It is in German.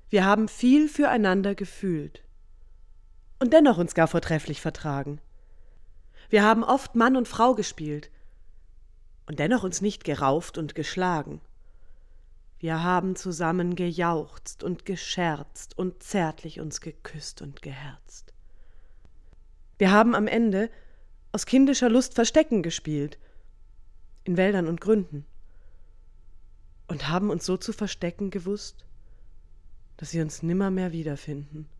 Wir haben viel füreinander gefühlt und dennoch uns gar vortrefflich vertragen. Wir haben oft Mann und Frau gespielt und dennoch uns nicht gerauft und geschlagen. Wir haben zusammen gejauchzt und gescherzt und zärtlich uns geküsst und geherzt. Wir haben am Ende aus kindischer Lust Verstecken gespielt, in Wäldern und Gründen, und haben uns so zu verstecken gewusst, dass sie uns nimmermehr wiederfinden.